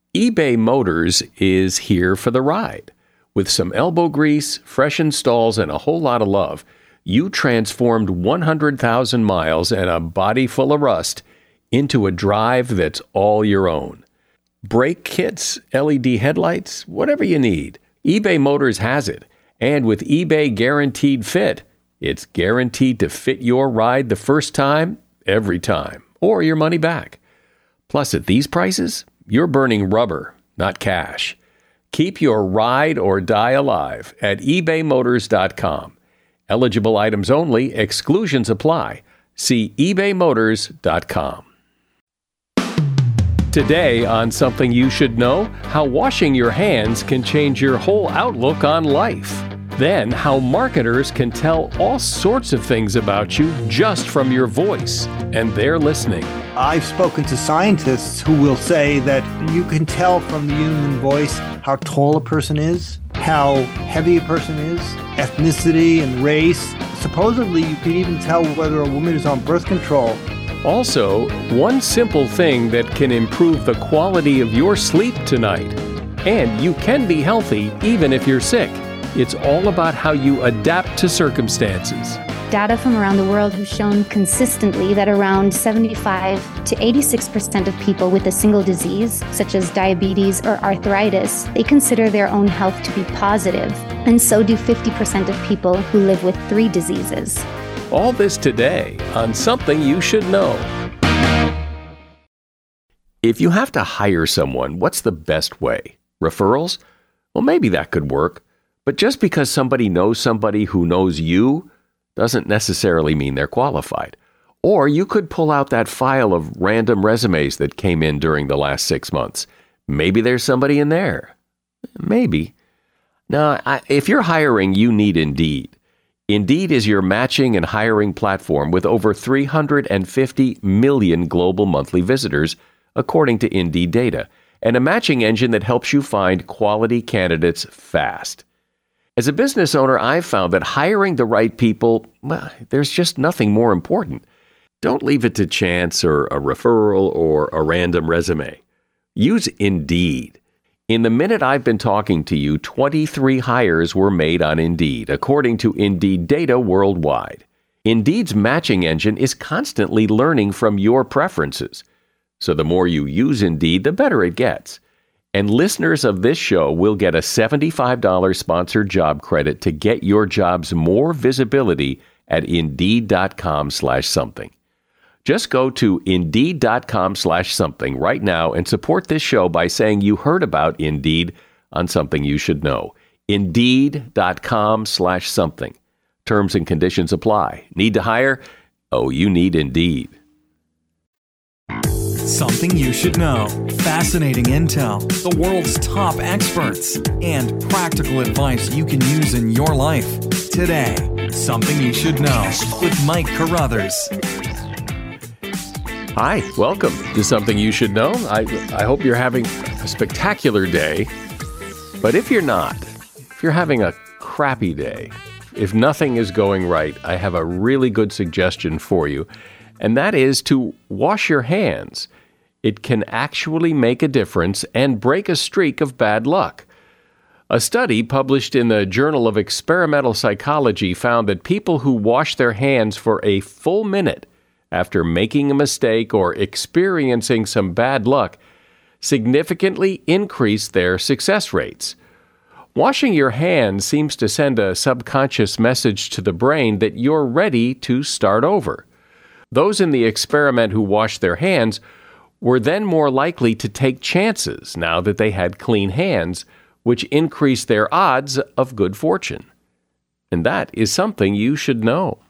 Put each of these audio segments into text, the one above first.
eBay Motors is here for the ride. With some elbow grease, fresh installs, and a whole lot of love, you transformed 100,000 miles and a body full of rust into a drive that's all your own. Brake kits, LED headlights, whatever you need, eBay Motors has it. And with eBay Guaranteed Fit, it's guaranteed to fit your ride the first time, every time, or your money back. Plus, at these prices, you're burning rubber, not cash. Keep your ride or die alive at ebaymotors.com. Eligible items only, exclusions apply. See ebaymotors.com. Today on Something You Should Know, how washing your hands can change your whole outlook on life. Then, how marketers can tell all sorts of things about you just from your voice, and they're listening. I've spoken to scientists who will say that you can tell from the human voice how tall a person is, how heavy a person is, ethnicity and race. Supposedly, you can even tell whether a woman is on birth control. Also, one simple thing that can improve the quality of your sleep tonight. And you can be healthy even if you're sick. It's all about how you adapt to circumstances. Data from around the world have shown consistently that around 75 to 86% of people with a single disease, such as diabetes or arthritis, they consider their own health to be positive, and so do 50% of people who live with 3 diseases. All this today on Something You Should Know. If you have to hire someone, what's the best way? Referrals? Well, maybe that could work. But just because somebody knows somebody who knows you doesn't necessarily mean they're qualified. Or you could pull out that file of random resumes that came in during the last 6 months. Maybe there's somebody in there. Maybe. Now, if you're hiring, you need Indeed. Indeed is your matching and hiring platform with over 350 million global monthly visitors, according to Indeed data, and a matching engine that helps you find quality candidates fast. As a business owner, I've found that hiring the right people, well, there's just nothing more important. Don't leave it to chance or a referral or a random resume. Use Indeed. In the minute I've been talking to you, 23 hires were made on Indeed, according to Indeed data worldwide. Indeed's matching engine is constantly learning from your preferences. So the more you use Indeed, the better it gets. And listeners of this show will get a $75 sponsored job credit to get your jobs more visibility at Indeed.com/something. Just go to Indeed.com/something right now and support this show by saying you heard about Indeed on Something You Should Know. Indeed.com/something. Terms and conditions apply. Need to hire? Oh, you need Indeed. Something you should know. Fascinating intel, the world's top experts, and practical advice you can use in your life. Today, Something You Should Know with Mike Carruthers. Hi, welcome to Something You Should Know. I hope you're having a spectacular day. But if you're not, if you're having a crappy day, if nothing is going right, I have a really good suggestion for you, and that is to wash your hands. It can actually make a difference and break a streak of bad luck. A study published in the Journal of Experimental Psychology found that people who wash their hands for a full minute after making a mistake or experiencing some bad luck significantly increased their success rates. Washing your hands seems to send a subconscious message to the brain that you're ready to start over. Those in the experiment who washed their hands were then more likely to take chances now that they had clean hands, which increased their odds of good fortune. And that is something you should know.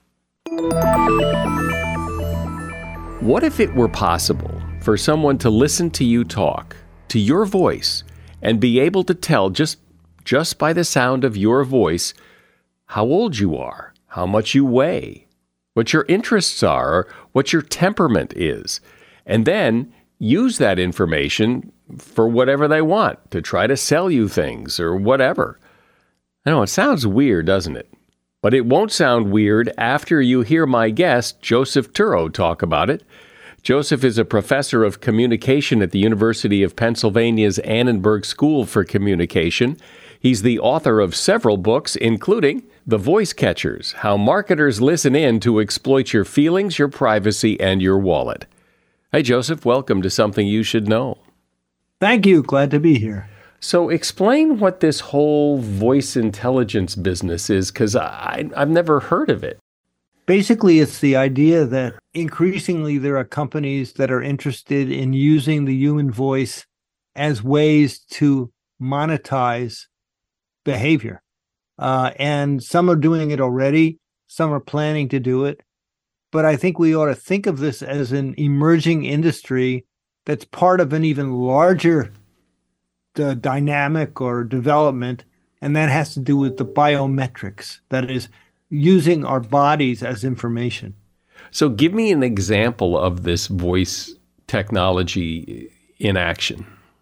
What if it were possible for someone to listen to you talk, to your voice, and be able to tell just by the sound of your voice how old you are, how much you weigh, what your interests are, or what your temperament is, and then use that information for whatever they want, to try to sell you things or whatever. I know, it sounds weird, doesn't it? But it won't sound weird after you hear my guest, Joseph Turow, talk about it. Joseph is a professor of communication at the University of Pennsylvania's Annenberg School for Communication. He's the author of several books, including The Voice Catchers: How Marketers Listen In to Exploit Your Feelings, Your Privacy, and Your Wallet. Hey, Joseph, welcome to Something You Should Know. Thank you. Glad to be here. So explain what this whole voice intelligence business is, because I've never heard of it. Basically, it's the idea that increasingly there are companies that are interested in using the human voice as ways to monetize behavior. And some are doing it already. Some are planning to do it. But I think we ought to think of this as an emerging industry that's part of an even larger dynamic or development, and that has to do with the biometrics, that is, using our bodies as information. So give me an example of this voice technology in action.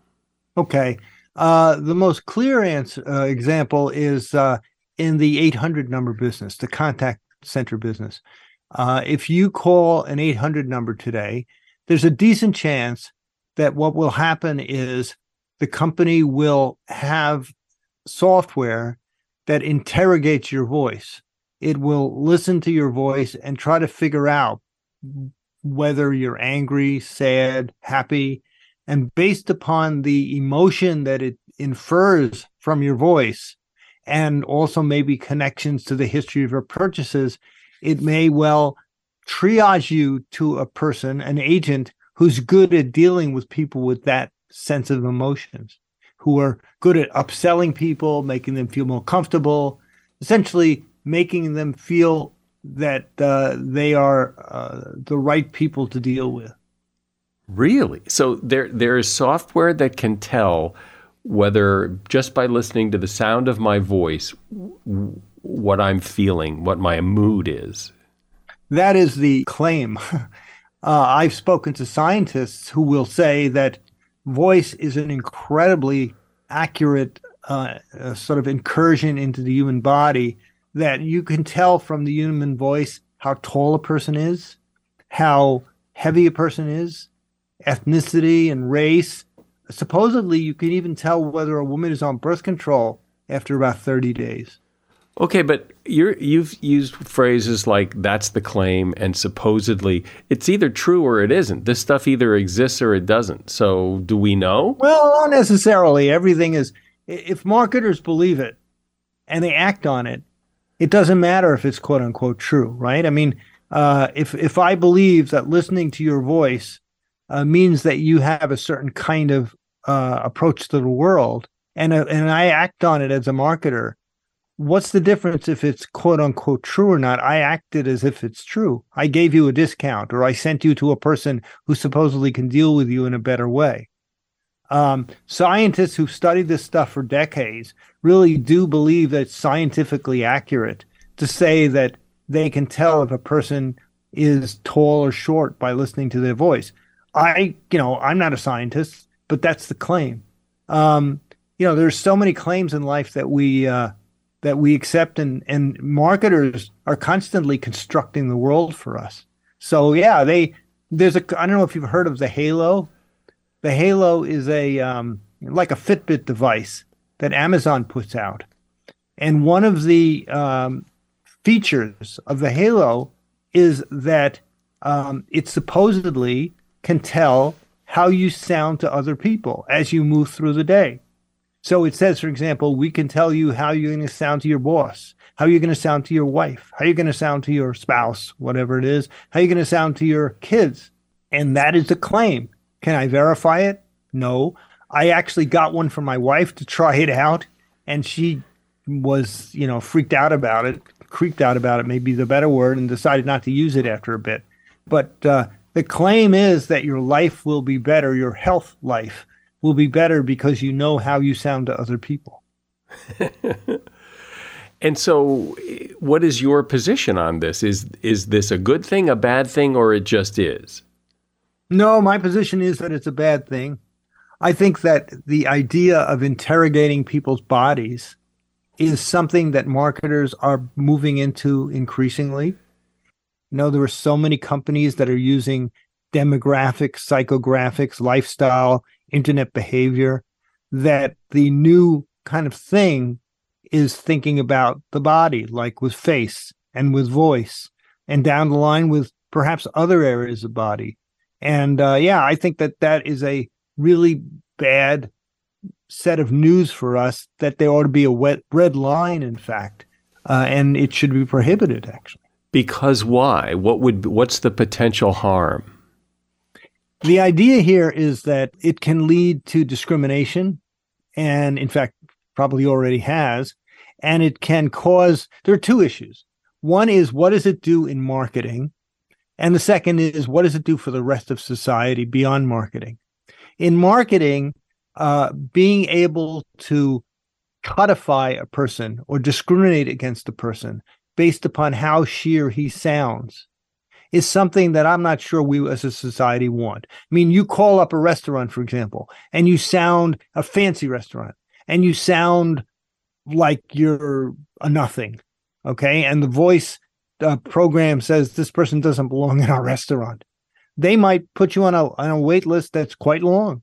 Okay. The most clear example is in the 800 number business, the contact center business. If you call an 800 number today, there's a decent chance that what will happen is the company will have software that interrogates your voice. It will listen to your voice and try to figure out whether you're angry, sad, happy. And based upon the emotion that it infers from your voice, and also maybe connections to the history of your purchases, it may well triage you to a person, an agent, who's good at dealing with people with that sense of emotions, who are good at upselling people, making them feel more comfortable, essentially making them feel that they are the right people to deal with. Really? So there is software that can tell whether, just by listening to the sound of my voice, what I'm feeling, what my mood is. That is the claim. I've spoken to scientists who will say that voice is an incredibly accurate sort of incursion into the human body, that you can tell from the human voice how tall a person is, how heavy a person is, ethnicity and race. Supposedly, you can even tell whether a woman is on birth control after about 30 days. Okay, but you've used phrases like "that's the claim" and "supposedly." It's either true or it isn't. This stuff either exists or it doesn't. So do we know? Well, not necessarily. Everything is, if marketers believe it and they act on it, it doesn't matter if it's quote unquote true, right? I mean, if I believe that listening to your voice means that you have a certain kind of approach to the world, and I act on it as a marketer, what's the difference if it's quote unquote true or not? I acted as if it's true. I gave you a discount, or I sent you to a person who supposedly can deal with you in a better way. Scientists who've studied this stuff for decades really do believe that it's scientifically accurate to say that they can tell if a person is tall or short by listening to their voice. I'm not a scientist, but that's the claim. There's so many claims in life that we accept, and marketers are constantly constructing the world for us. So yeah, I don't know if you've heard of the Halo. The Halo is like a Fitbit device that Amazon puts out. And one of the features of the Halo is that it supposedly can tell how you sound to other people as you move through the day. So it says, for example, we can tell you how you're going to sound to your boss, how you're going to sound to your wife, how you're going to sound to your spouse, whatever it is, how you're going to sound to your kids. And that is the claim. Can I verify it? No. I actually got one for my wife to try it out, and she was, freaked out about it, creeped out about it, may be the better word, and decided not to use it after a bit. But the claim is that your life will be better, your health life will be better because you know how you sound to other people. And so what is your position on this? Is this a good thing, a bad thing, or it just is? No, my position is that it's a bad thing. I think that the idea of interrogating people's bodies is something that marketers are moving into increasingly. There are so many companies that are using demographics, psychographics, lifestyle, internet behavior, that the new kind of thing is thinking about the body, like with face and with voice, and down the line with perhaps other areas of body. And I think that is a really bad set of news for us, that there ought to be a red line, in fact, and it should be prohibited, actually. Because why? What's the potential harm? The idea here is that it can lead to discrimination, and in fact, probably already has, and it can cause, there are two issues. One is, what does it do in marketing? And the second is, what does it do for the rest of society beyond marketing? In marketing, being able to codify a person or discriminate against a person based upon how she or he sounds is something that I'm not sure we as a society want. I mean, you call up a restaurant, for example, and you sound a fancy restaurant, and you sound like you're a nothing, okay? And the voice program says this person doesn't belong in our restaurant. They might put you on a wait list that's quite long.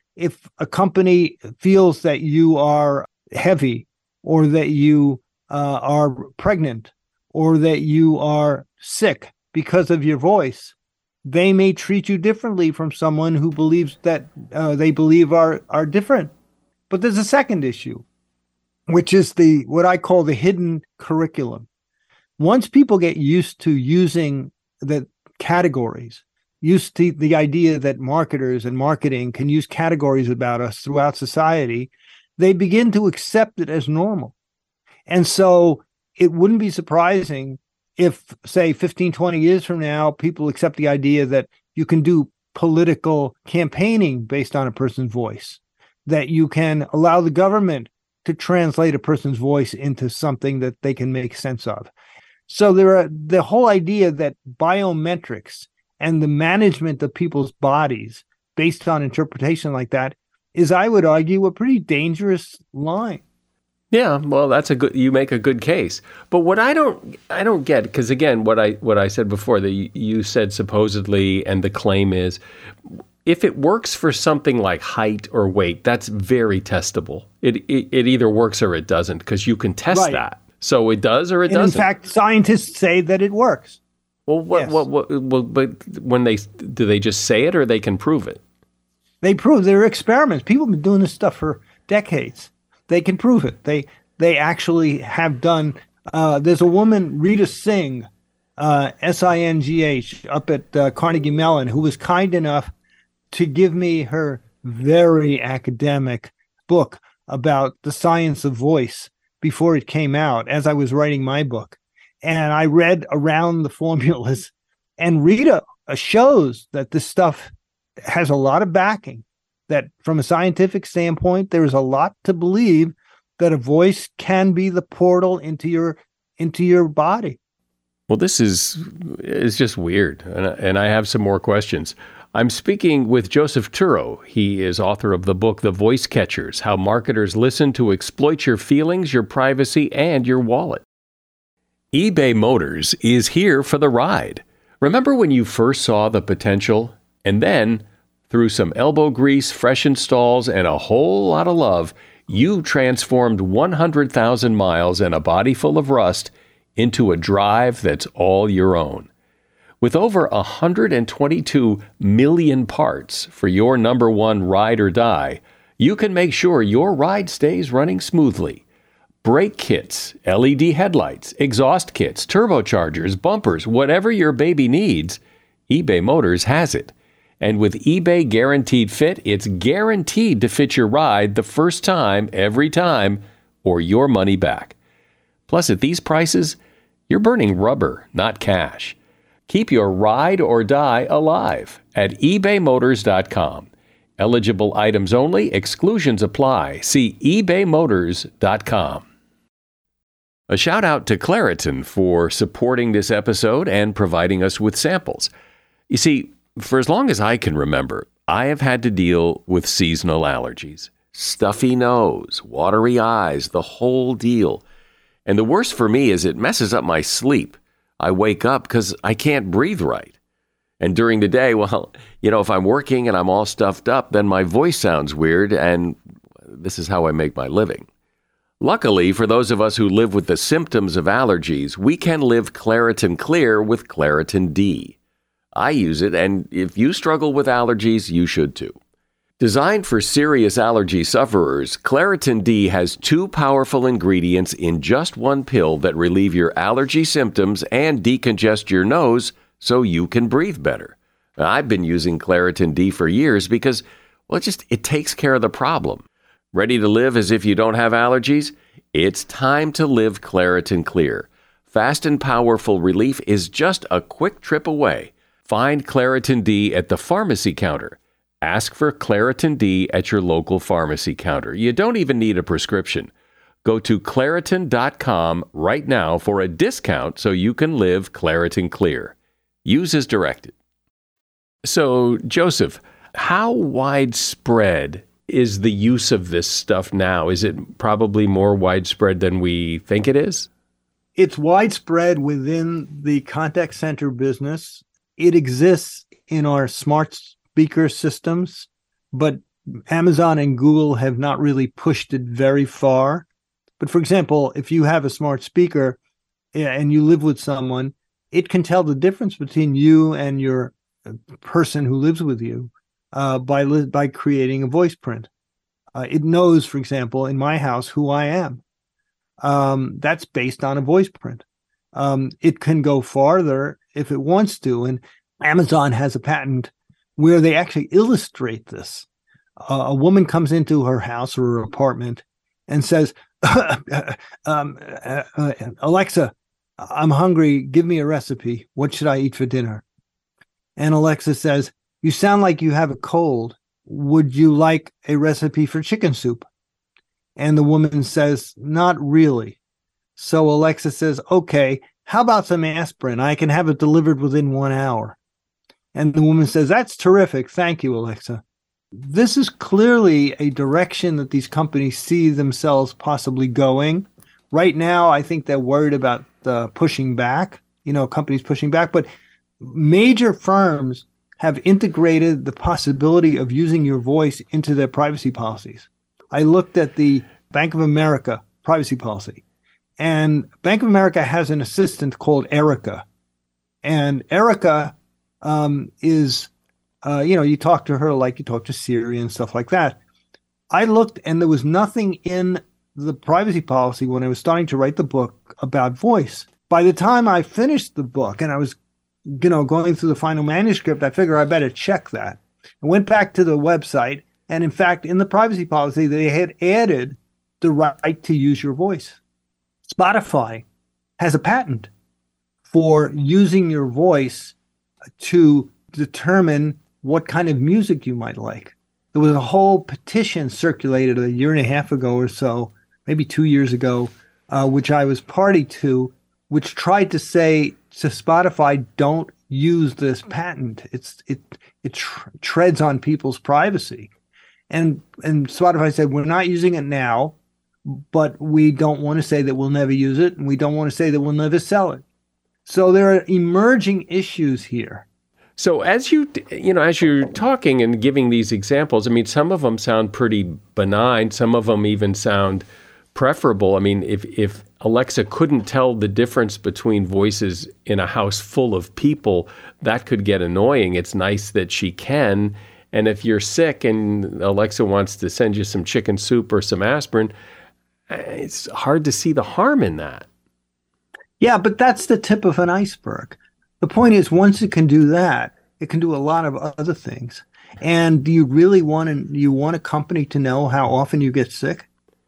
If a company feels that you are heavy, or that you are pregnant, or that you are sick because of your voice, they may treat you differently from someone who believes that they believe are different. But there's a second issue, which is what I call the hidden curriculum. Once people get used to using the categories, used to the idea that marketers and marketing can use categories about us throughout society, they begin to accept it as normal. And so it wouldn't be surprising if, say, 15, 20 years from now, people accept the idea that you can do political campaigning based on a person's voice, that you can allow the government to translate a person's voice into something that they can make sense of. So the whole idea that biometrics and the management of people's bodies based on interpretation like that is, I would argue, a pretty dangerous line. Yeah, well, you make a good case. But what I don't get, because again, what I said before, that you said supposedly, and the claim is, if it works for something like height or weight, that's very testable. It either works or it doesn't, because you can test that. So it does or it doesn't. In fact, scientists say that it works. Well, but when do they just say it, or they can prove it? They prove. There are experiments. People have been doing this stuff for decades. They can prove it. They actually have done. There's a woman, Rita Singh, Singh, up at Carnegie Mellon, who was kind enough to give me her very academic book about the science of voice before it came out, as I was writing my book. And I read around the formulas, and Rita shows that this stuff has a lot of backing, that from a scientific standpoint, there is a lot to believe that a voice can be the portal into your body. Well, this is just weird, and I have some more questions. I'm speaking with Joseph Turow. He is author of the book, The Voice Catchers, How Marketers Listen to Exploit Your Feelings, Your Privacy, and Your Wallet. eBay Motors is here for the ride. Remember when you first saw the potential? And then, through some elbow grease, fresh installs, and a whole lot of love, you transformed 100,000 miles and a body full of rust into a drive that's all your own. With over 122 million parts for your number one ride or die, you can make sure your ride stays running smoothly. Brake kits, LED headlights, exhaust kits, turbochargers, bumpers, whatever your baby needs, eBay Motors has it. And with eBay Guaranteed Fit, it's guaranteed to fit your ride the first time, every time, or your money back. Plus, at these prices, you're burning rubber, not cash. Keep your ride or die alive at ebaymotors.com. Eligible items only. Exclusions apply. See ebaymotors.com. A shout out to Claritin for supporting this episode and providing us with samples. You see, for as long as I can remember, I have had to deal with seasonal allergies. Stuffy nose, watery eyes, the whole deal. And the worst for me is it messes up my sleep. I wake up because I can't breathe right. And during the day, well, if I'm working and I'm all stuffed up, then my voice sounds weird, and this is how I make my living. Luckily, for those of us who live with the symptoms of allergies, we can live Claritin Clear with Claritin D. I use it, and if you struggle with allergies, you should too. Designed for serious allergy sufferers, Claritin D has 2 powerful ingredients in just one pill that relieve your allergy symptoms and decongest your nose so you can breathe better. I've been using Claritin D for years because, it takes care of the problem. Ready to live as if you don't have allergies? It's time to live Claritin Clear. Fast and powerful relief is just a quick trip away. Find Claritin D at the pharmacy counter. Ask for Claritin D at your local pharmacy counter. You don't even need a prescription. Go to Claritin.com right now for a discount so you can live Claritin Clear. Use as directed. So, Joseph, how widespread is the use of this stuff now? Is it probably more widespread than we think it is? It's widespread within the contact center business. It exists in our smart speaker systems, but Amazon and Google have not really pushed it very far. But for example, if you have a smart speaker and you live with someone, it can tell the difference between you and your person who lives with you by creating a voice print. It knows, for example, in my house, who I am. That's based on a voice print. It can go farther if it wants to. And Amazon has a patent where they actually illustrate this. A woman comes into her house or her apartment and says, Alexa, I'm hungry. Give me a recipe. What should I eat for dinner? And Alexa says, you sound like you have a cold. Would you like a recipe for chicken soup? And the woman says, not really. So Alexa says, okay, how about some aspirin? I can have it delivered within 1 hour. And the woman says, that's terrific. Thank you, Alexa. This is clearly a direction that these companies see themselves possibly going. Right now, I think they're worried about pushing back, companies pushing back. But major firms have integrated the possibility of using your voice into their privacy policies. I looked at the Bank of America privacy policy, and Bank of America has an assistant called Erica. And Erica is, you talk to her like you talk to Siri and stuff like that. I looked, and there was nothing in the privacy policy when I was starting to write the book about voice. By the time I finished the book and I was going through the final manuscript, I figured I better check that. I went back to the website, and in fact, in the privacy policy, they had added the right to use your voice. Spotify has a patent for using your voice to determine what kind of music you might like. There was a whole petition circulated a year and a half ago or so, maybe 2 years ago, which I was party to, which tried to say to Spotify, don't use this patent. It treads on people's privacy. And Spotify said, we're not using it now, but we don't want to say that we'll never use it, and we don't want to say that we'll never sell it. So there are emerging issues here. So as you're talking and giving these examples, some of them sound pretty benign. Some of them even sound preferable. If Alexa couldn't tell the difference between voices in a house full of people, that could get annoying. It's nice that she can. And if you're sick and Alexa wants to send you some chicken soup or some aspirin, it's hard to see the harm in that. Yeah, but that's the tip of an iceberg. The point is, once it can do that, it can do a lot of other things. And do you really want a company to know how often you get sick?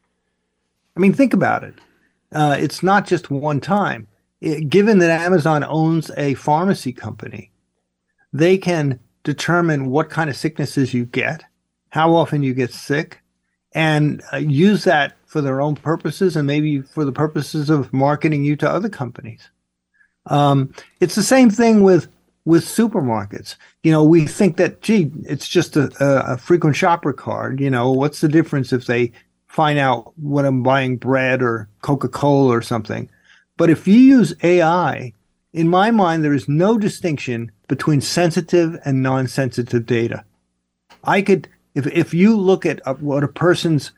Think about it. It's not just one time. Given that Amazon owns a pharmacy company, they can determine what kind of sicknesses you get, how often you get sick, and use that for their own purposes and maybe for the purposes of marketing you to other companies. It's the same thing with supermarkets. We think that, it's just a frequent shopper card. What's the difference if they find out when I'm buying bread or Coca-Cola or something? But if you use AI In my mind, there is no distinction between sensitive and non-sensitive data. I could, if you look at what a person's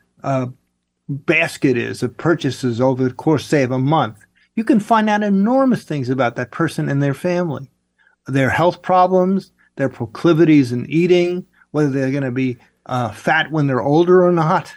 basket is of purchases over the course, say, of a month, you can find out enormous things about that person and their family, their health problems, their proclivities in eating, whether they're going to be fat when they're older or not.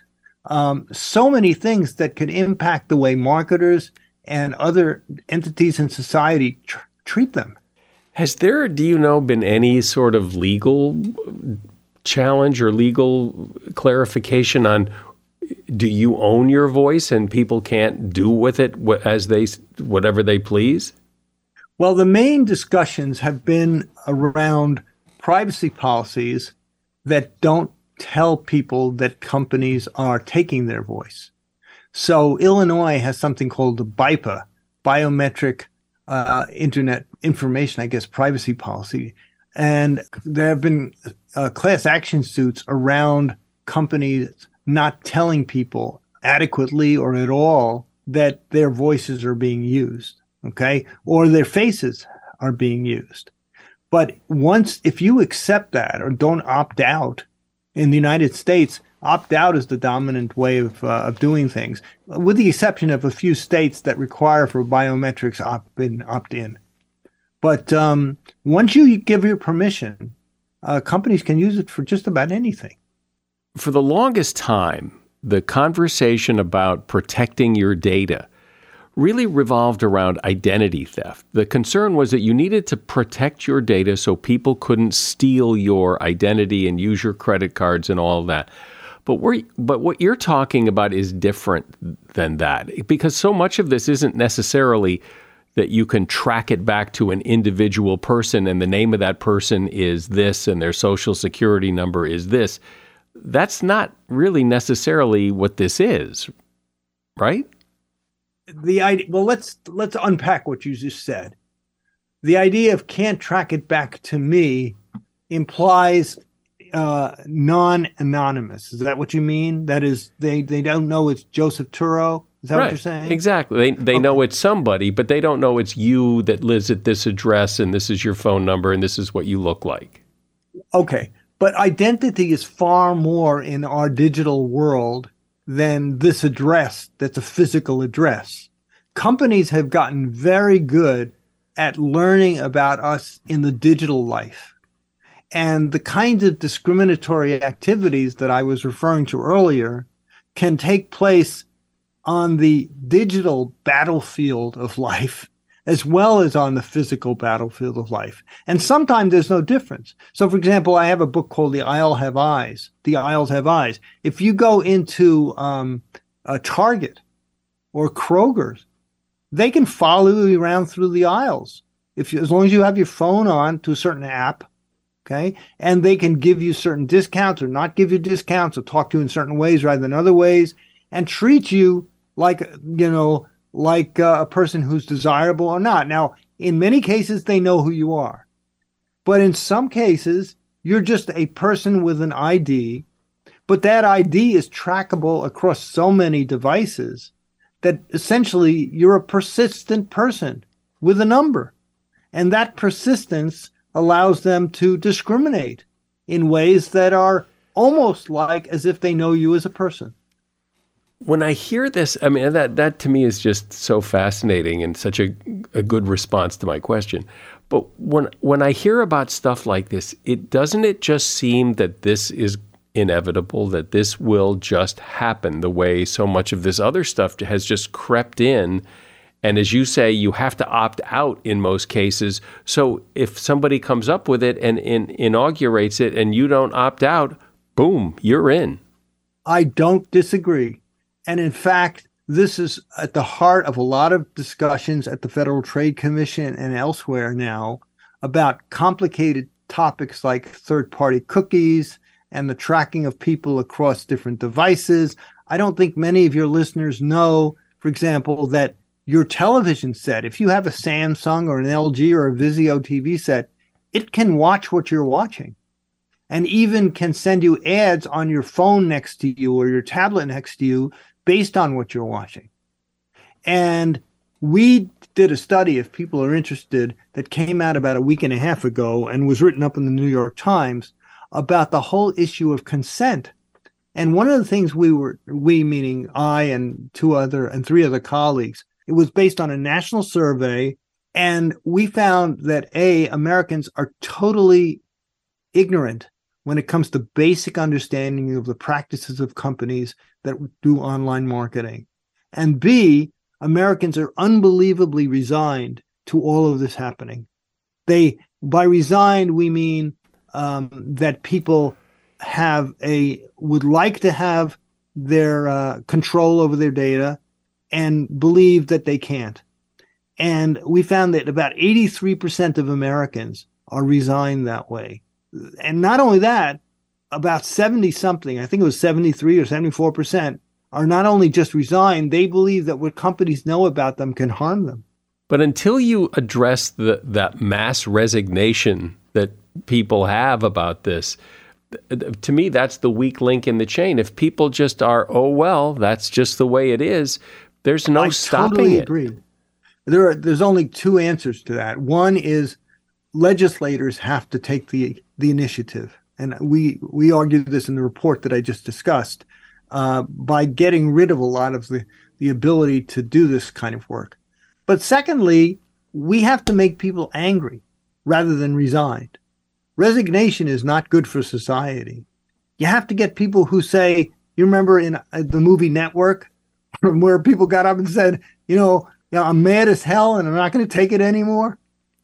So many things that could impact the way marketers and other entities in society treat them. Has there, do you know, been any sort of legal challenge or legal clarification on, do you own your voice and people can't do with it whatever they please? Well, the main discussions have been around privacy policies that don't tell people that companies are taking their voice. So Illinois has something called the BIPA, Biometric Internet Information, I guess, privacy policy. And there have been class action suits around companies not telling people adequately or at all that their voices are being used, okay, or their faces are being used. But if you accept that or don't opt out, in the United States, opt out is the dominant way of doing things, with the exception of a few states that require for biometrics opt in. But once you give your permission, companies can use it for just about anything. For the longest time, the conversation about protecting your data really revolved around identity theft. The concern was that you needed to protect your data so people couldn't steal your identity and use your credit cards and all of that. But what you're talking about is different than that, because so much of this isn't necessarily that you can track it back to an individual person and the name of that person is this and their social security number is this. That's not really necessarily what this is, right? Well, let's unpack what you just said. The idea of can't track it back to me implies non-anonymous. Is that what you mean? That is, they don't know it's Joseph Turo? Is that right. What you're saying? Exactly. They okay. know it's somebody, but they don't know it's you that lives at this address and this is your phone number and this is what you look like. Okay. But identity is far more in our digital world than this address that's a physical address. Companies have gotten very good at learning about us in the digital life. And the kinds of discriminatory activities that I was referring to earlier can take place on the digital battlefield of life as well as on the physical battlefield of life. And sometimes there's no difference. So, for example, I have a book called The Aisles Have Eyes. The Aisles Have Eyes. If you go into a Target or Kroger's, they can follow you around through the aisles as long as you have your phone on to a certain app, okay? And they can give you certain discounts or not give you discounts or talk to you in certain ways rather than other ways and treat you like, a person who's desirable or not. Now, in many cases, they know who you are. But in some cases, you're just a person with an ID, but that ID is trackable across so many devices that essentially you're a persistent person with a number. And that persistence allows them to discriminate in ways that are almost like as if they know you as a person. When I hear this, I mean, that to me is just so fascinating and such a good response to my question. But when I hear about stuff like this, doesn't it just seem that this is inevitable, that this will just happen the way so much of this other stuff has just crept in? And as you say, you have to opt out in most cases. So if somebody comes up with it and inaugurates it and you don't opt out, boom, you're in. I don't disagree. And in fact, this is at the heart of a lot of discussions at the Federal Trade Commission and elsewhere now about complicated topics like third-party cookies and the tracking of people across different devices. I don't think many of your listeners know, for example, that your television set, if you have a Samsung or an LG or a Vizio TV set, it can watch what you're watching and even can send you ads on your phone next to you or your tablet next to you based on what you're watching. And We did a study, if people are interested, that came out about a week and a half ago and was written up in the New York Times about the whole issue of consent. And one of the things we meaning I and three other colleagues, it was based on a national survey. And we found that Americans are totally ignorant when it comes to basic understanding of the practices of companies that do online marketing. And B, Americans are unbelievably resigned to all of this happening. By resigned, we mean that people would like to have their control over their data and believe that they can't. And we found that about 83% of Americans are resigned that way. And not only that, about 70 something, I think it was 73 or 74%, are not only just resigned, they believe that what companies know about them can harm them. But until you address that mass resignation that people have about this, to me, that's the weak link in the chain. If people just are, oh, well, that's just the way it is, there's no stopping it. I totally agree. There's only two answers to that. One is legislators have to take the initiative. And we argued this in the report that I just discussed, by getting rid of a lot of the ability to do this kind of work. But secondly, we have to make people angry rather than resigned. Resignation is not good for society. You have to get people who say, you remember in the movie Network, where people got up and said, I'm mad as hell and I'm not going to take it anymore.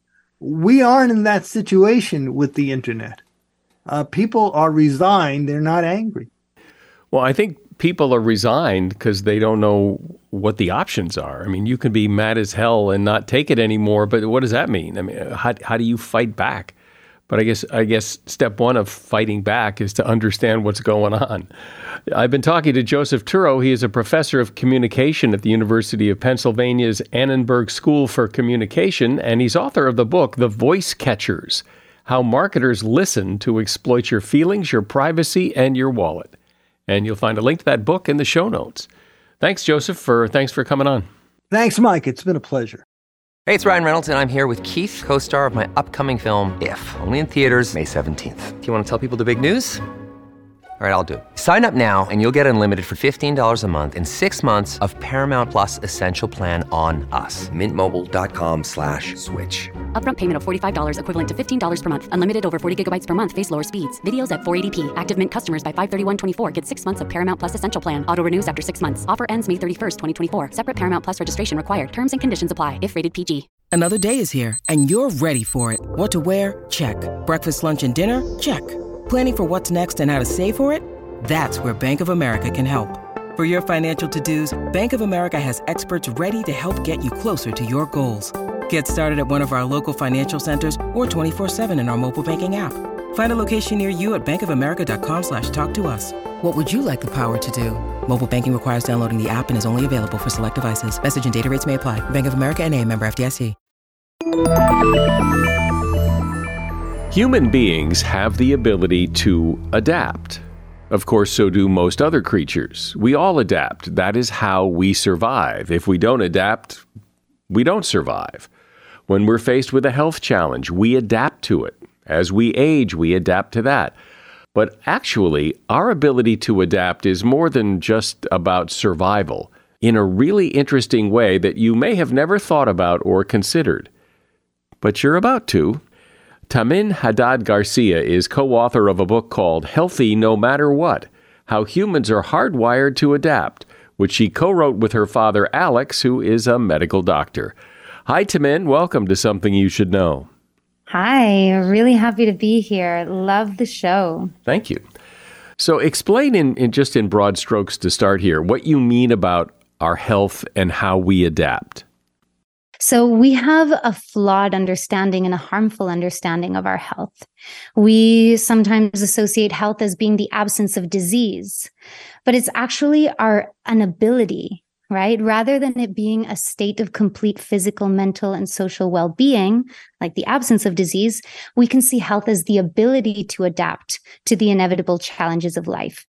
We aren't in that situation with the internet. People are resigned. They're not angry. Well, I think people are resigned because they don't know what the options are. I mean, you can be mad as hell and not take it anymore, but what does that mean? I mean, how do you fight back? But I guess step one of fighting back is to understand what's going on. I've been talking to Joseph Turow. He is a professor of communication at the University of Pennsylvania's Annenberg School for Communication, and he's author of the book, The Voice Catchers: How Marketers Listen to Exploit Your Feelings, Your Privacy, and Your Wallet. And you'll find a link to that book in the show notes. Thanks, Joseph, thanks for coming on. Thanks, Mike. It's been a pleasure. Hey, it's Ryan Reynolds, and I'm here with Keith, co-star of my upcoming film, If, only in theaters May 17th. Do you want to tell people the big news? All right, I'll do it. Sign up now and you'll get unlimited for $15 a month and 6 months of Paramount Plus Essential Plan on us. MintMobile.com/switch. Upfront payment of $45 equivalent to $15 per month. Unlimited over 40 gigabytes per month. Face lower speeds. Videos at 480p. Active Mint customers by 531.24 get 6 months of Paramount Plus Essential Plan. Auto renews after 6 months. Offer ends May 31st, 2024. Separate Paramount Plus registration required. Terms and conditions apply if rated PG. Another day is here and you're ready for it. What to wear? Check. Breakfast, lunch, and dinner? Check. Planning for what's next and how to save for it? That's where Bank of America can help. For your financial to-dos, Bank of America has experts ready to help get you closer to your goals. Get started at one of our local financial centers or 24/7 in our mobile banking app. Find a location near you at bankofamerica.com/talktous. What would you like the power to do? Mobile banking requires downloading the app and is only available for select devices. Message and data rates may apply. Bank of America N.A., member FDIC. Human beings have the ability to adapt. Of course, so do most other creatures. We all adapt. That is how we survive. If we don't adapt, we don't survive. When we're faced with a health challenge, we adapt to it. As we age, we adapt to that. But actually, our ability to adapt is more than just about survival, in a really interesting way that you may have never thought about or considered. But you're about to. Tamin Haddad Garcia is co-author of a book called Healthy No Matter What: How Humans Are Hardwired to Adapt, which she co-wrote with her father, Alex, who is a medical doctor. Hi, Tamin. Welcome to Something You Should Know. Hi. Really happy to be here. Love the show. Thank you. So explain in broad strokes to start here what you mean about our health and how we adapt. So we have a flawed understanding and a harmful understanding of our health. We sometimes associate health as being the absence of disease, but it's actually an ability, right? Rather than it being a state of complete physical, mental, and social well-being, like the absence of disease, we can see health as the ability to adapt to the inevitable challenges of life.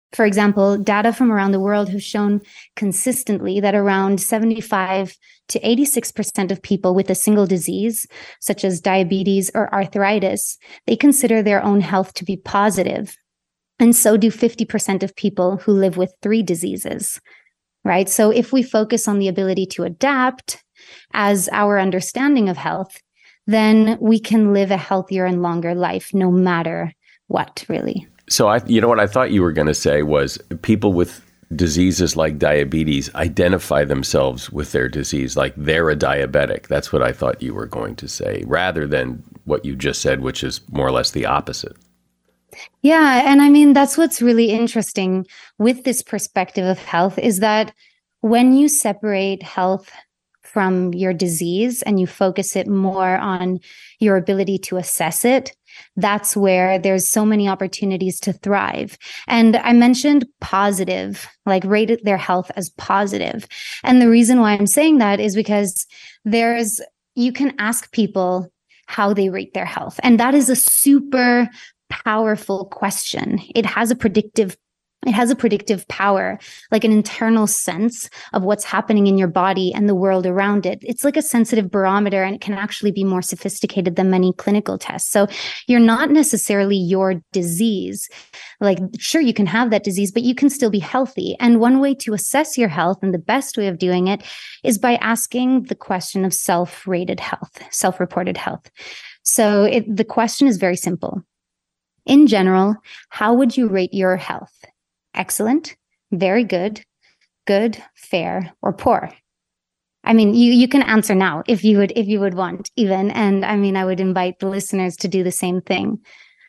For example, data from around the world have shown consistently that around 75 to 86% of people with a single disease, such as diabetes or arthritis, they consider their own health to be positive. And so do 50% of people who live with 3 diseases, right? So if we focus on the ability to adapt as our understanding of health, then we can live a healthier and longer life, no matter what, really. So what I thought you were going to say was people with diseases like diabetes identify themselves with their disease, like they're a diabetic. That's what I thought you were going to say, rather than what you just said, which is more or less the opposite. Yeah. And I mean, that's what's really interesting with this perspective of health, is that when you separate health from your disease and you focus it more on your ability to assess it, that's where there's so many opportunities to thrive. And I mentioned positive, like rated their health as positive. And the reason why I'm saying that is because you can ask people how they rate their health. And that is a super powerful question. It has a predictive power, like an internal sense of what's happening in your body and the world around it. It's like a sensitive barometer, and it can actually be more sophisticated than many clinical tests. So you're not necessarily your disease. Like, sure, you can have that disease, but you can still be healthy. And one way to assess your health, and the best way of doing it, is by asking the question of self-rated health, self-reported health. So the question is very simple. In general, how would you rate your health? Excellent, very good, good, fair, or poor? I mean, you can answer now if you would want even. And I mean, I would invite the listeners to do the same thing.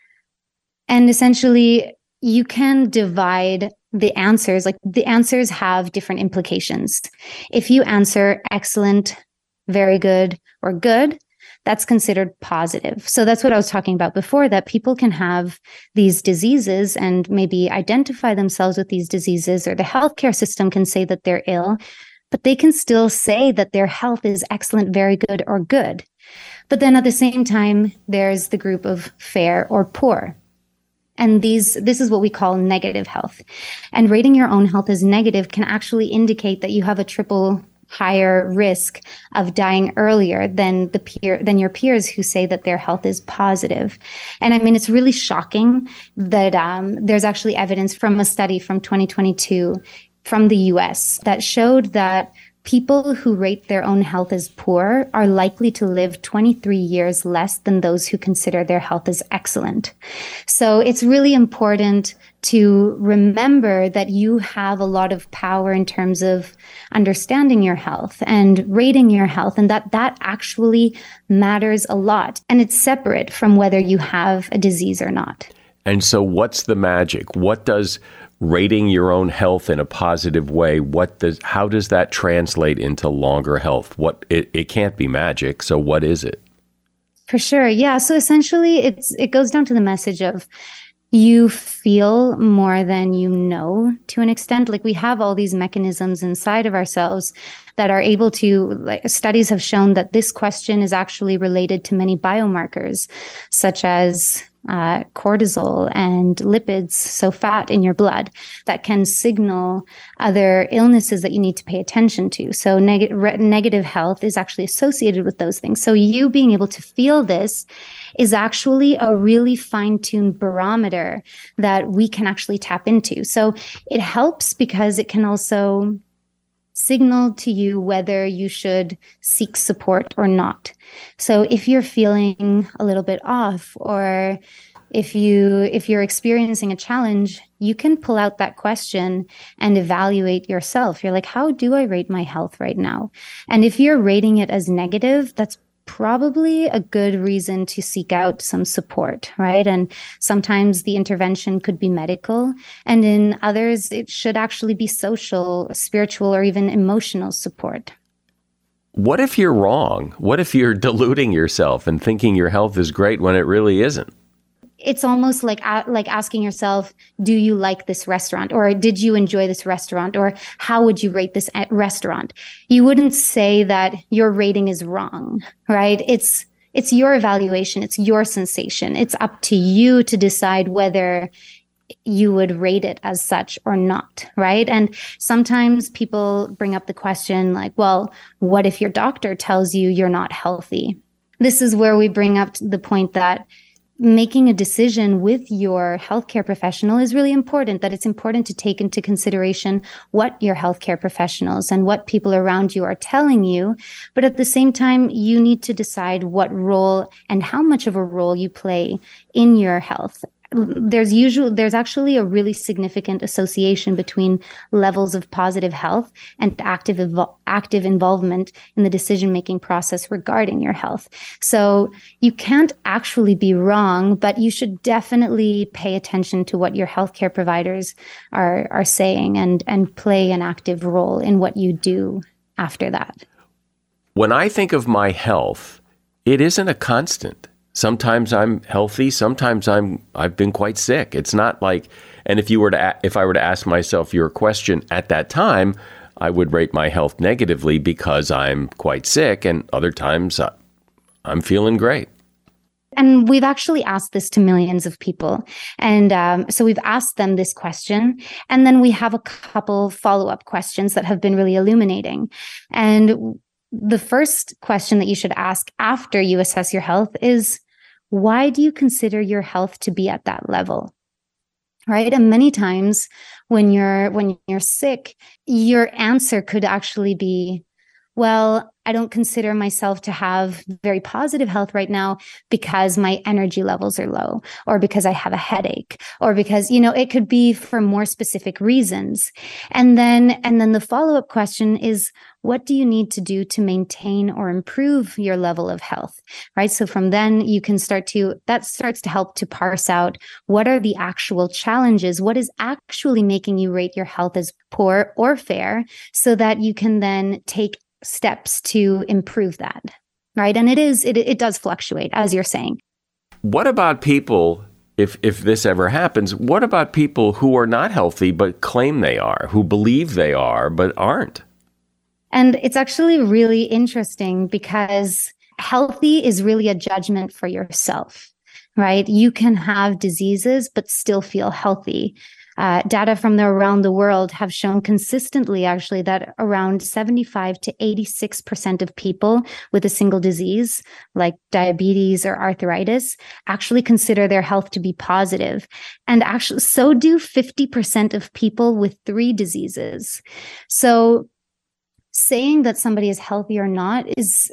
And essentially, you can divide the answers. Like, the answers have different implications. If you answer excellent, very good, or good, that's considered positive. So that's what I was talking about before, that people can have these diseases and maybe identify themselves with these diseases, or the healthcare system can say that they're ill, but they can still say that their health is excellent, very good, or good. But then at the same time, there's the group of fair or poor. And this is what we call negative health. And rating your own health as negative can actually indicate that you have a triple higher risk of dying earlier than your peers who say that their health is positive. And I mean, it's really shocking that there's actually evidence from a study from 2022 from the US that showed that people who rate their own health as poor are likely to live 23 years less than those who consider their health as excellent. So it's really important to remember that you have a lot of power in terms of understanding your health and rating your health, and that actually matters a lot. And it's separate from whether you have a disease or not. And so what's the magic? What does rating your own health in a positive way, how does that translate into longer health? It can't be magic, so what is it? For sure. Yeah. So essentially it goes down to the message of you feel more than you know, to an extent. Like, we have all these mechanisms inside of ourselves that are able to, like, studies have shown that this question is actually related to many biomarkers, such as cortisol and lipids, so fat in your blood, that can signal other illnesses that you need to pay attention to. So negative health is actually associated with those things. So you being able to feel this is actually a really fine-tuned barometer that we can actually tap into. So it helps because it can also signal to you whether you should seek support or not. So if you're feeling a little bit off, or if you're experiencing a challenge, you can pull out that question and evaluate yourself. You're like, how do I rate my health right now? And if you're rating it as negative, that's probably a good reason to seek out some support, right? And sometimes the intervention could be medical, and in others, it should actually be social, spiritual, or even emotional support. What if you're wrong? What if you're deluding yourself and thinking your health is great when it really isn't? It's almost like asking yourself, do you like this restaurant? Or did you enjoy this restaurant? Or how would you rate this restaurant? You wouldn't say that your rating is wrong, right? It's your evaluation. It's your sensation. It's up to you to decide whether you would rate it as such or not, right? And sometimes people bring up the question like, well, what if your doctor tells you you're not healthy? This is where we bring up the point that making a decision with your healthcare professional is really important, that it's important to take into consideration what your healthcare professionals and what people around you are telling you. But at the same time, you need to decide what role and how much of a role you play in your health. There's actually a really significant association between levels of positive health and active involvement in the decision-making process regarding your health. So you can't actually be wrong, but you should definitely pay attention to what your healthcare providers are saying and play an active role in what you do after that. When I think of my health, it isn't a constant. Sometimes I'm healthy. Sometimes I've been quite sick. It's not like, and if I were to ask myself your question at that time, I would rate my health negatively because I'm quite sick, and other times I'm feeling great. And we've actually asked this to millions of people. And so we've asked them this question, and then we have a couple follow-up questions that have been really illuminating. And the first question that you should ask after you assess your health is, why do you consider your health to be at that level? Right? And many times when you're sick, your answer could actually be, well, I don't consider myself to have very positive health right now because my energy levels are low, or because I have a headache, or because, it could be for more specific reasons. And then the follow-up question is, what do you need to do to maintain or improve your level of health, right? So from then you can that starts to help to parse out what are the actual challenges, what is actually making you rate your health as poor or fair, so that you can then take steps to improve that, right? And it does fluctuate, as you're saying. What about people, if this ever happens, what about people who are not healthy but claim they are, who believe they are but aren't? And it's actually really interesting because healthy is really a judgment for yourself, right? You can have diseases but still feel healthy. Data from around the world have shown consistently, actually, that around 75 to 86% of people with a single disease, like diabetes or arthritis, actually consider their health to be positive. And actually, so do 50% of people with 3 diseases. So saying that somebody is healthy or not is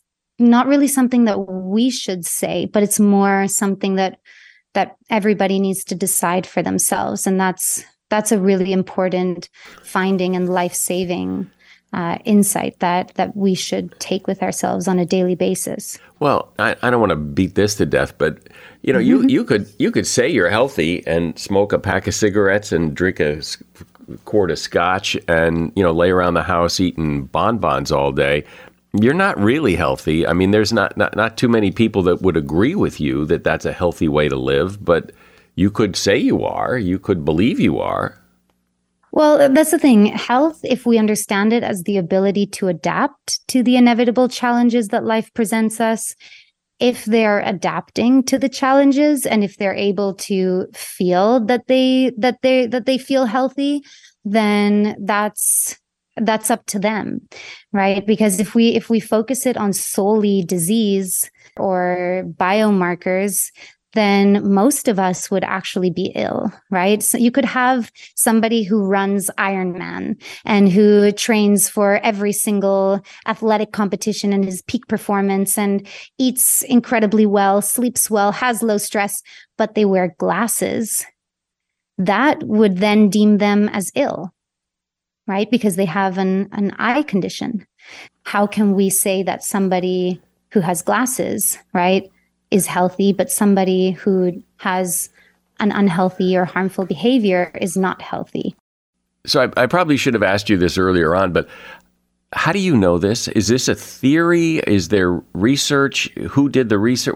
not really something that we should say, but it's more something that everybody needs to decide for themselves. And that's a really important finding and life-saving insight that we should take with ourselves on a daily basis. Well, I don't want to beat this to death, but you could say you're healthy and smoke a pack of cigarettes and drink a quart of scotch and lay around the house eating bonbons all day. You're not really healthy. I mean, there's not too many people that would agree with you that that's a healthy way to live, but you could say you are. You could believe you are. Well, that's the thing. Health, if we understand it as the ability to adapt to the inevitable challenges that life presents us, if they're adapting to the challenges and if they're able to feel that they feel healthy, then that's up to them, right? Because if we focus it on solely disease or biomarkers, then most of us would actually be ill, right? So you could have somebody who runs Ironman and who trains for every single athletic competition and his peak performance and eats incredibly well, sleeps well, has low stress, but they wear glasses. That would then deem them as ill, right? Because they have an eye condition. How can we say that somebody who has glasses, right, is healthy, but somebody who has an unhealthy or harmful behavior is not healthy? So I probably should have asked you this earlier on, but how do you know this? Is this a theory? Is there research? Who did the research?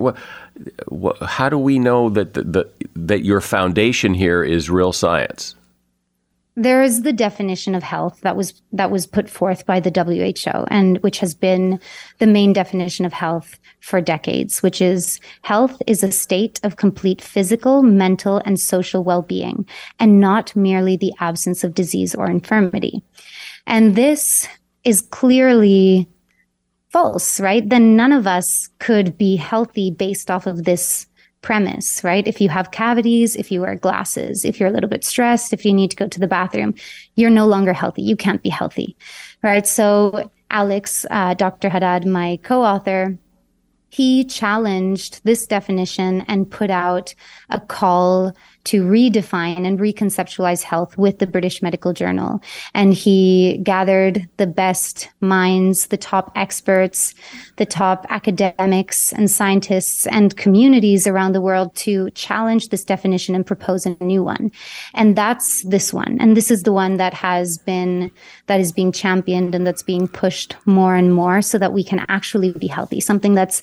How do we know that that your foundation here is real science? There is the definition of health that was put forth by the WHO, and which has been the main definition of health for decades, which is health is a state of complete physical, mental, and social well-being, and not merely the absence of disease or infirmity. And this is clearly false, right? Then none of us could be healthy based off of this premise, right? If you have cavities, if you wear glasses, if you're a little bit stressed, if you need to go to the bathroom, you're no longer healthy. You can't be healthy, right? So Alex, Dr. Haddad, my co-author, he challenged this definition and put out a call to redefine and reconceptualize health with the British Medical Journal. And he gathered the best minds, the top experts, the top academics and scientists and communities around the world to challenge this definition and propose a new one. And that's this one. And this is the one that is being championed and that's being pushed more and more so that we can actually be healthy. Something that's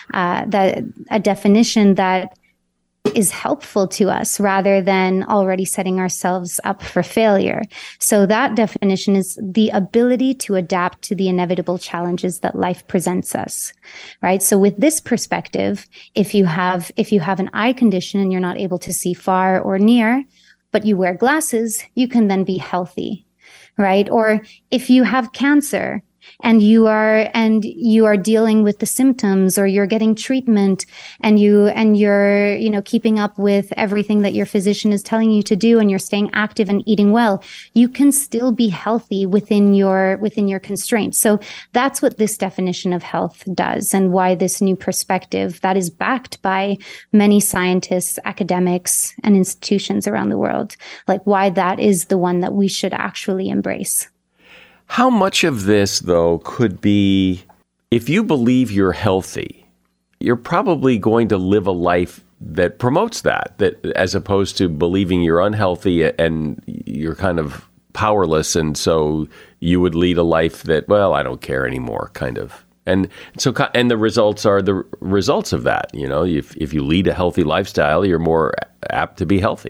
a definition that is helpful to us rather than already setting ourselves up for failure. So that definition is the ability to adapt to the inevitable challenges that life presents us, right? So with this perspective, if you have an eye condition and you're not able to see far or near, but you wear glasses, you can then be healthy, right? Or if you have cancer, and you are dealing with the symptoms, or you're getting treatment, and you're keeping up with everything that your physician is telling you to do, and you're staying active and eating well, you can still be healthy within your constraints. So that's what this definition of health does, and why this new perspective that is backed by many scientists, academics, and institutions around the world, like why that is the one that we should actually embrace. How much of this, though, could be, if you believe you're healthy, you're probably going to live a life that promotes that as opposed to believing you're unhealthy and you're kind of powerless. And so you would lead a life that, well, I don't care anymore, kind of. And the results are the results of that. You know, if you lead a healthy lifestyle, you're more apt to be healthy.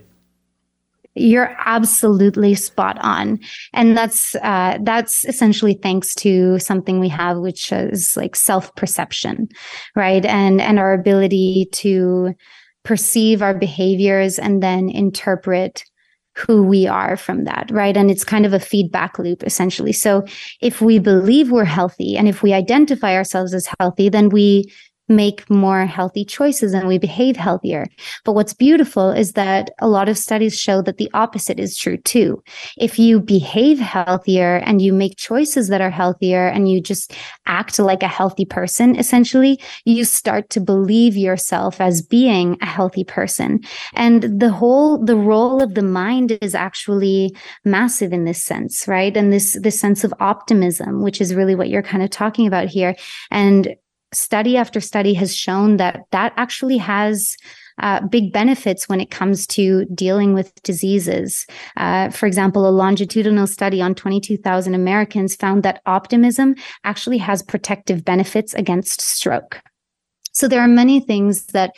You're absolutely spot on. And that's essentially thanks to something we have, which is like self-perception, right? And our ability to perceive our behaviors and then interpret who we are from that, right? And it's kind of a feedback loop, essentially. So if we believe we're healthy and if we identify ourselves as healthy, then we make more healthy choices and we behave healthier. But what's beautiful is that a lot of studies show that the opposite is true too. If you behave healthier and you make choices that are healthier and you just act like a healthy person, essentially, you start to believe yourself as being a healthy person. And the role of the mind is actually massive in this sense, right? And this sense of optimism, which is really what you're kind of talking about here. And study after study has shown that actually has big benefits when it comes to dealing with diseases. For example, a longitudinal study on 22,000 Americans found that optimism actually has protective benefits against stroke. So there are many things that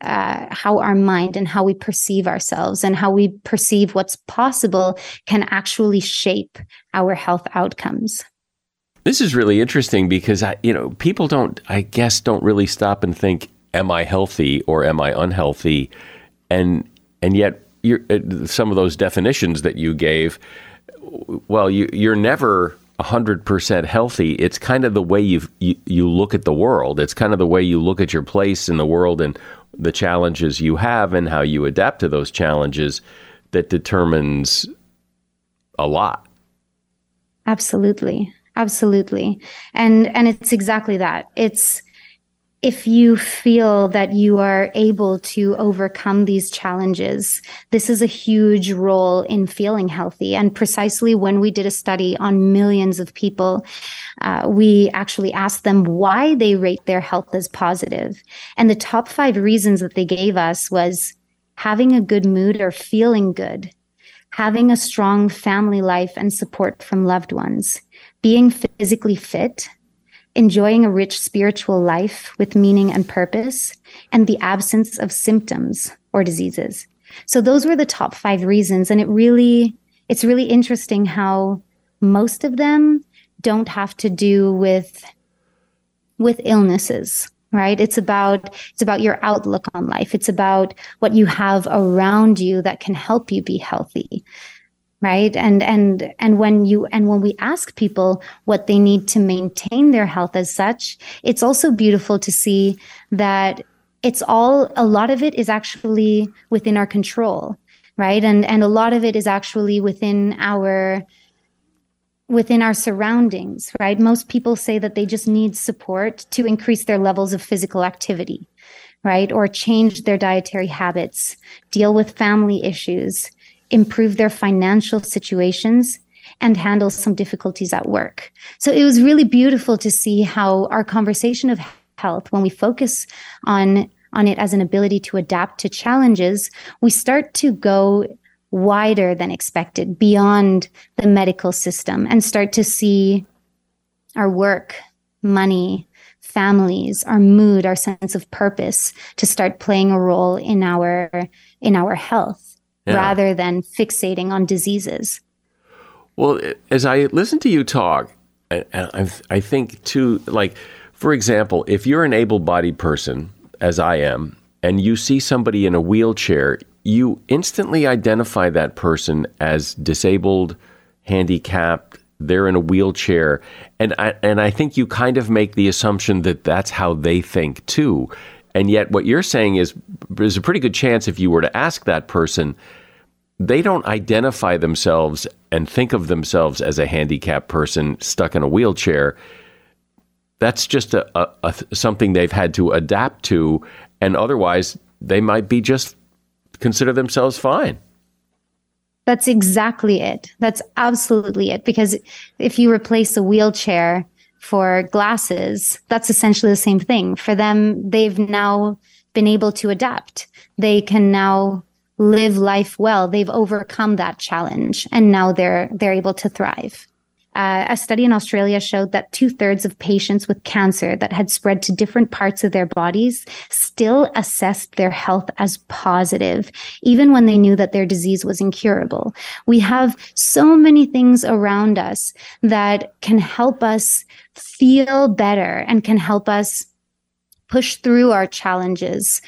how our mind and how we perceive ourselves and how we perceive what's possible can actually shape our health outcomes. This is really interesting because, people don't really stop and think, am I healthy or am I unhealthy? And yet some of those definitions that you gave, well, you're never 100% healthy. It's kind of the way you look at the world. It's kind of the way you look at your place in the world and the challenges you have and how you adapt to those challenges that determines a lot. Absolutely. Absolutely. And it's exactly that. It's if you feel that you are able to overcome these challenges, this is a huge role in feeling healthy. And precisely when we did a study on millions of people, we actually asked them why they rate their health as positive. And the top 5 reasons that they gave us was having a good mood or feeling good, having a strong family life and support from loved ones, being physically fit, enjoying a rich spiritual life with meaning and purpose, and the absence of symptoms or diseases. So those were the top 5 reasons. And it really it's really interesting how most of them don't have to do with illnesses, right? It's about your outlook on life. It's about what you have around you that can help you be healthy, right? And when we ask people what they need to maintain their health as such, it's also beautiful to see that a lot of it is actually within our control, right? And a lot of it is actually within our surroundings, right? Most people say that they just need support to increase their levels of physical activity, right? Or change their dietary habits, deal with family issues, improve their financial situations, and handle some difficulties at work. So it was really beautiful to see how our conversation of health, when we focus on it as an ability to adapt to challenges, we start to go wider than expected, beyond the medical system, and start to see our work, money, families, our mood, our sense of purpose to start playing a role in our health, rather than fixating on diseases. Well, as I listen to you talk, I think too, like, for example, if you're an able-bodied person, as I am, and you see somebody in a wheelchair, you instantly identify that person as disabled, handicapped, they're in a wheelchair. And I think you kind of make the assumption that that's how they think too. And yet what you're saying is there's a pretty good chance if you were to ask that person, they don't identify themselves and think of themselves as a handicapped person stuck in a wheelchair. That's just a something they've had to adapt to. And otherwise, they might be just consider themselves fine. That's exactly it. That's absolutely it. Because if you replace a wheelchair for glasses, that's essentially the same thing. For them, they've now been able to adapt. They can now live life well. They've overcome that challenge, and now they're able to thrive. A study in Australia showed that 2/3 of patients with cancer that had spread to different parts of their bodies still assessed their health as positive, even when they knew that their disease was incurable. We have so many things around us that can help us feel better and can help us push through our challenges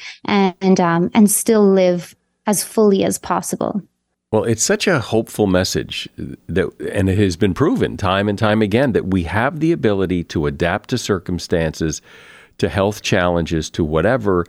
and still live as fully as possible. Well, it's such a hopeful message and it has been proven time and time again that we have the ability to adapt to circumstances, to health challenges, to whatever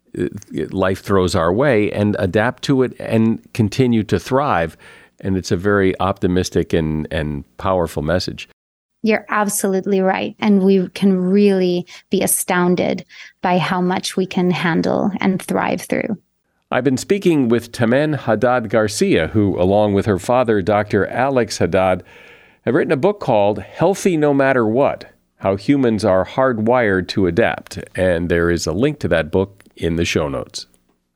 life throws our way, and adapt to it and continue to thrive. And it's a very optimistic and powerful message. You're absolutely right. And we can really be astounded by how much we can handle and thrive through. I've been speaking with Tamen Haddad Garcia, who, along with her father, Dr. Alex Haddad, have written a book called Healthy No Matter What: How Humans Are Hardwired to Adapt. And there is a link to that book in the show notes.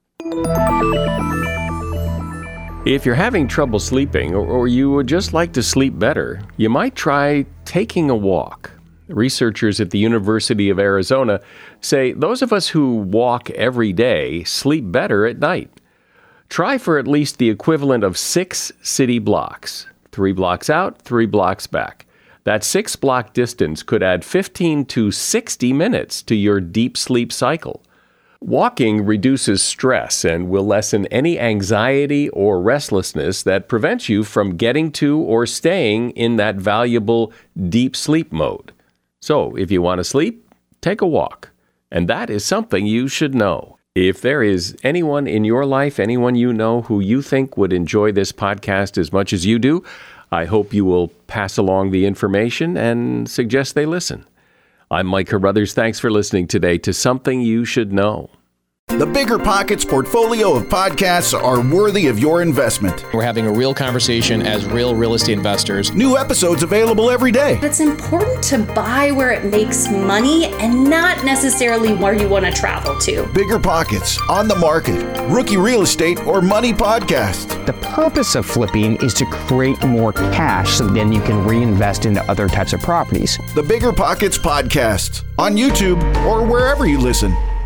If you're having trouble sleeping, or you would just like to sleep better, you might try taking a walk. Researchers at the University of Arizona say those of us who walk every day sleep better at night. Try for at least the equivalent of 6 city blocks. 3 blocks out, 3 blocks back. That 6-block distance could add 15 to 60 minutes to your deep sleep cycle. Walking reduces stress and will lessen any anxiety or restlessness that prevents you from getting to or staying in that valuable deep sleep mode. So, if you want to sleep, take a walk. And that is something you should know. If there is anyone in your life, anyone you know who you think would enjoy this podcast as much as you do, I hope you will pass along the information and suggest they listen. I'm Mike Carruthers. Thanks for listening today to Something You Should Know. The Bigger Pockets portfolio of podcasts are worthy of your investment. We're having a real conversation as real estate investors. New episodes available every day. It's important to buy where it makes money and not necessarily where you want to travel to. Bigger Pockets, On the Market, Rookie Real Estate, or Money Podcast. The purpose of flipping is to create more cash so then you can reinvest into other types of properties. The Bigger Pockets Podcast, on YouTube or wherever you listen.